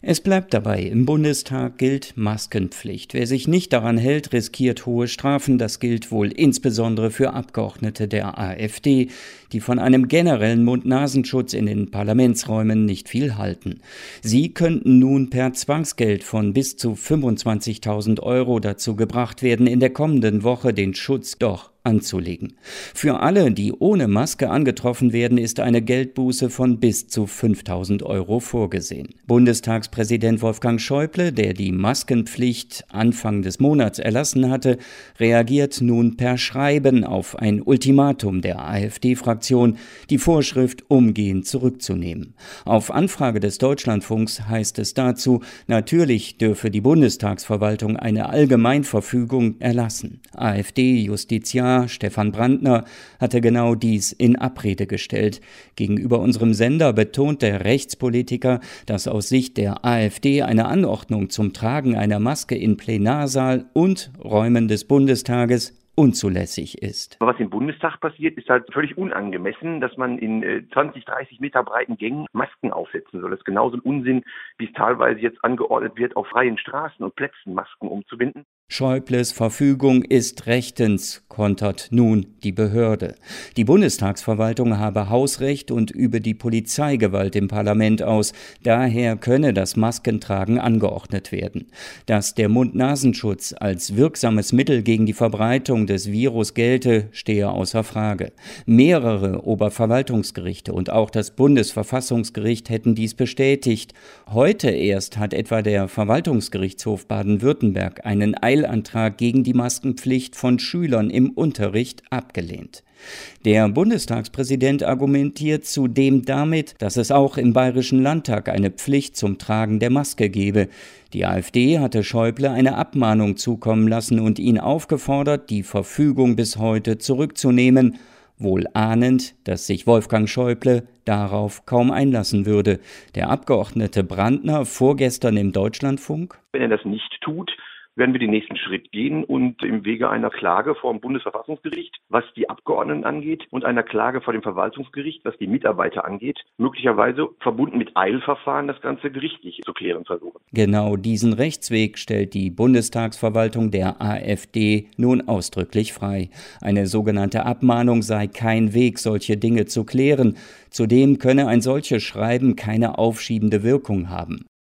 Es bleibt dabei, im Bundestag gilt Maskenpflicht. Wer sich nicht daran hält, riskiert hohe Strafen. Das gilt wohl insbesondere für Abgeordnete der AfD, die von einem generellen Mund-Nasenschutz in den Parlamentsräumen nicht viel halten. Sie könnten nun per Zwangsgeld von bis zu 25.000 € dazu gebracht werden, in der kommenden Woche den Schutz doch anzulegen. Für alle, die ohne Maske angetroffen werden, ist eine Geldbuße von bis zu 5.000 € vorgesehen. Bundestagspräsident Wolfgang Schäuble, der die Maskenpflicht Anfang des Monats erlassen hatte, reagiert nun per Schreiben auf ein Ultimatum der AfD-Fraktion, die Vorschrift umgehend zurückzunehmen. Auf Anfrage des Deutschlandfunks heißt es dazu, natürlich dürfe die Bundestagsverwaltung eine Allgemeinverfügung erlassen. AfD-Justiziar Stefan Brandner hatte genau dies in Abrede gestellt. Gegenüber unserem Sender betont der Rechtspolitiker, dass aus Sicht der AfD eine Anordnung zum Tragen einer Maske in Plenarsaal und Räumen des Bundestages unzulässig ist. Was im Bundestag passiert, ist halt völlig unangemessen, dass man in 20, 30 Meter breiten Gängen Masken aufsetzen soll. Das ist genauso ein Unsinn, wie es teilweise jetzt angeordnet wird, auf freien Straßen und Plätzen Masken umzubinden. Schäubles Verfügung ist rechtens, kontert nun die Behörde. Die Bundestagsverwaltung habe Hausrecht und übe die Polizeigewalt im Parlament aus. Daher könne das Maskentragen angeordnet werden. Dass der Mund-Nasenschutz als wirksames Mittel gegen die Verbreitung des Virus gelte, stehe außer Frage. Mehrere Oberverwaltungsgerichte und auch das Bundesverfassungsgericht hätten dies bestätigt. Heute erst hat etwa der Verwaltungsgerichtshof Baden-Württemberg einen Eilantrag gegen die Maskenpflicht von Schülern im Unterricht abgelehnt. Der Bundestagspräsident argumentiert zudem damit, dass es auch im Bayerischen Landtag eine Pflicht zum Tragen der Maske gebe. Die AfD hatte Schäuble eine Abmahnung zukommen lassen und ihn aufgefordert, die Verfügung bis heute zurückzunehmen, wohl ahnend, dass sich Wolfgang Schäuble darauf kaum einlassen würde. Der Abgeordnete Brandner vorgestern im Deutschlandfunk: Wenn er das nicht tut, werden wir den nächsten Schritt gehen und im Wege einer Klage vor dem Bundesverfassungsgericht, was die Abgeordneten angeht, und einer Klage vor dem Verwaltungsgericht, was die Mitarbeiter angeht, möglicherweise verbunden mit Eilverfahren das Ganze gerichtlich zu klären versuchen. Genau diesen Rechtsweg stellt die Bundestagsverwaltung der AfD nun ausdrücklich frei. Eine sogenannte Abmahnung sei kein Weg, solche Dinge zu klären. Zudem könne ein solches Schreiben keine aufschiebende Wirkung haben.